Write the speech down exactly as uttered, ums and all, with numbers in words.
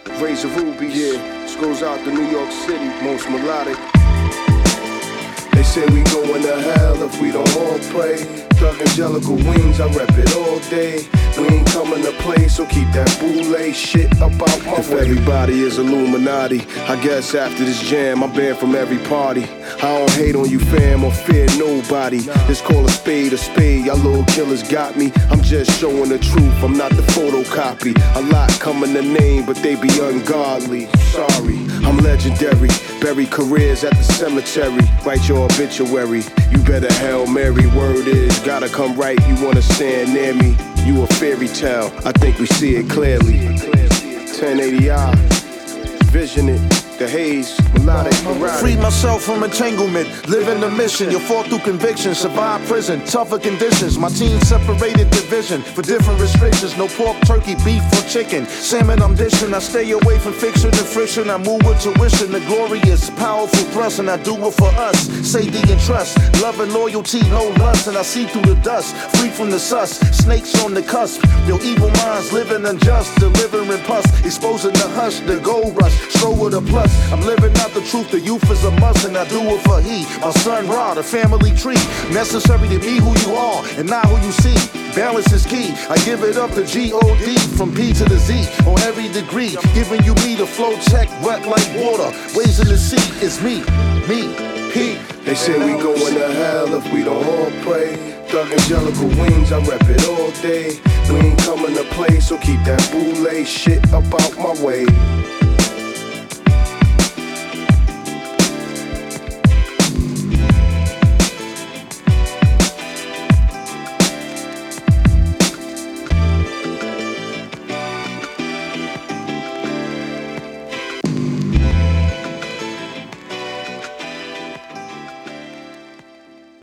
Razor Rubies, yeah. This goes out to New York City, most melodic. They say we going to hell if we don't all pray. Thug Angelical Wings, I rep it all day. We ain't coming to play, so keep that boule shit about my if way. If everybody is Illuminati, I guess after this jam, I'm banned from every party. I don't hate on you fam or fear nobody. Just call a spade a spade, y'all little killers got me. I'm just showing the truth, I'm not the photocopy. A lot coming to name, but they be ungodly. Sorry, I'm legendary. Bury careers at the cemetery. Write your obituary. You better Hail Mary, word is gotta come right, you wanna stand near me. You a fairy tale, I think we see it clearly. ten eighty I, vision it, the haze, melodic variety. Free myself from entanglement, live in the mission. You'll fall through conviction, survive prison, tougher conditions. My team separated division for different restrictions. No pork, turkey, beef, or chicken. Salmon I'm dishing, I stay away from fiction and friction. I move with tuition, the glorious, powerful thrust, and I do it for us. Safety and trust, love and loyalty, no lust. And I see through the dust, free from the sus. Snakes on the cusp, your evil minds living unjust, delivering pus, exposing the hush, the gold rush, stroll with a plus. I'm living out the truth, the youth is a must, and I do it for he. My son Ra, the family tree, necessary to be who you are and not who you see. Balance is key, I give it up to G O D, from P to the Z, on every degree, giving you me the flow check, wet like water, waves in the sea, it's me, me, P. They say we going to hell if we don't all pray. Thug Angelical Wings, I rep it all day. We ain't coming to play, so keep that boule shit about my way.